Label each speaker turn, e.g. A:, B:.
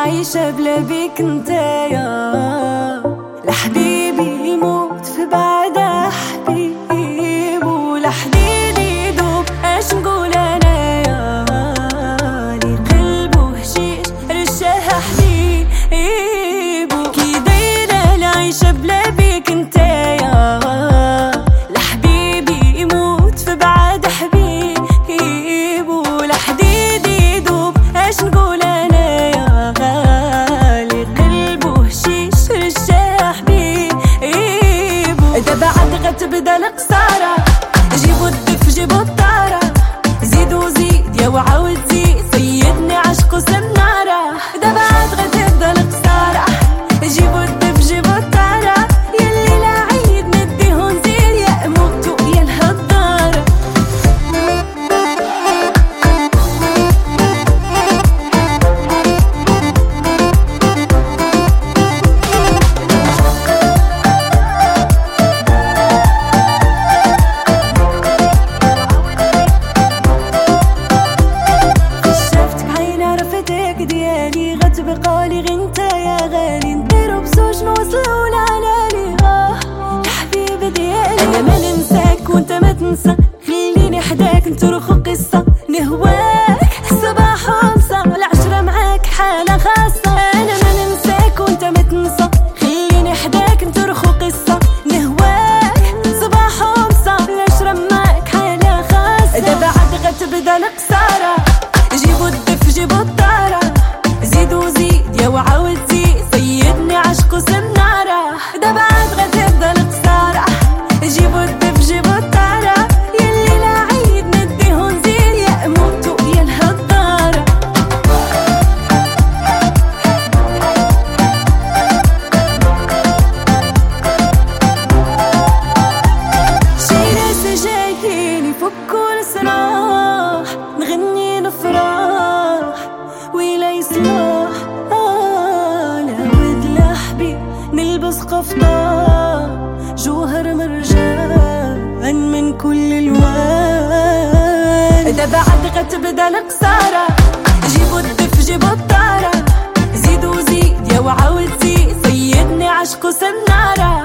A: عايشة بلا بيك نتايا، لحبيبي يموت في بعدها حبيب، ولحديدي يدوب اش نقول انايا، لي قلبه هشيش رشاها حبيبو، كي دايرة العيشة بلا بيك نتايا، لحبيبي يموت في بعد حبيب، ولحديدي يدوب اش نقول انايا، غالي قلبه هشيش رشاها حبيبو. دابا عاد غتبدا القصارى، جيبو الدف جيبو الطارة، زيدو زيد يا وعاود زيد، سيدني عشقو سنارة. دابا عاد غتبدا القصارى، جيبو الدف جيبو الطارة، يلي لا عيد نديهو نزيد، يا اموتو يا الهضارة. ديالي غتبقالي غير نتا يا غالي، نديرو بزوج نوصلو لعنالي. يا حبيبي ديالي انا ما ننساك وانت ما تنسى، خليني حداك نترخو قصة، نهواك صباح ومسا، العشرة معاك حالة خاصة. انا ما ننساك وانت ما تنسى، خليني حداك نترخو قصة، نهواك صباح ومسا، العشرة معاك حالة خاصة. دابا عاد غتبدا القصارى، جيبو الدف جيبو الطارة، زيدو زيد يا وعاود زيد، سيدني عشقو سنارة. دابا عاد غتبدا القصارى، جيبو الدف جيبو الطارة، يلي لا عيد نديهو نزيد، يا اموتو يا الهضارة. شي ناس جايين يفكو السراح، نغني نفرح ويلا يصلح، نعود لحبيب نلبس قفطان، جوهر مرجان من كل الوان. دابا عاد غتبدا القصارى، جيبو الدف جيبو الطارة، زيدو زيد يا وعاود زيد، سيدني عشقو سنارة.